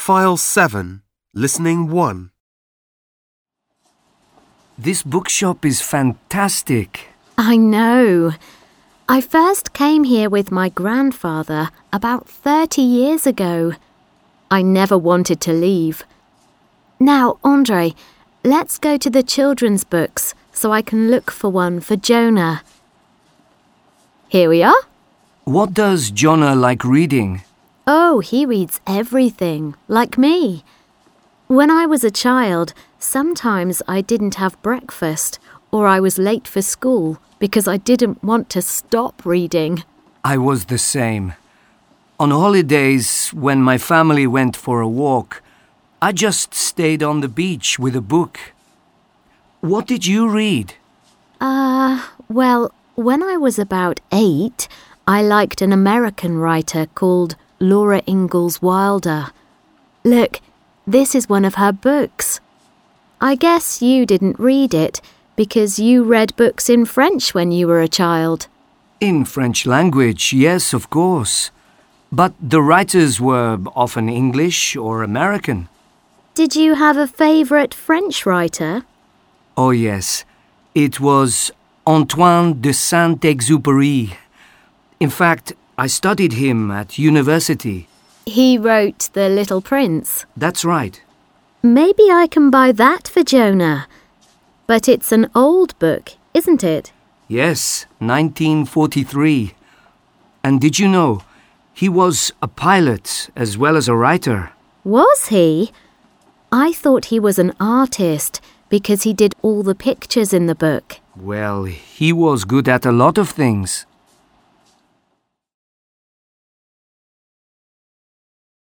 File 7, Listening 1. This bookshop is fantastic. I know. I first came here with my grandfather about 30 years ago. I never wanted to leave. Now, Andre, let's go to the children's books so I can look for one for Jonah. Here we are. What does Jonah like reading? Oh, he reads everything, like me. When I was a child, sometimes I didn't have breakfast or I was late for school because I didn't want to stop reading. I was the same. On holidays, when my family went for a walk, I just stayed on the beach with a book. What did you read? Well, when I was about 8, I liked an American writer called Laura Ingalls Wilder. Look, this is one of her books. I guess you didn't read it because you read books in French when you were a child. In French language, yes, of course. But the writers were often English or American. Did you have a favourite French writer? Oh, yes. It was Antoine de Saint-Exupéry. In fact, I studied him at university. He wrote The Little Prince. That's right. Maybe I can buy that for Jonah. But it's an old book, isn't it? Yes, 1943. And did you know, he was a pilot as well as a writer. Was he? I thought he was an artist because he did all the pictures in the book. Well, he was good at a lot of things.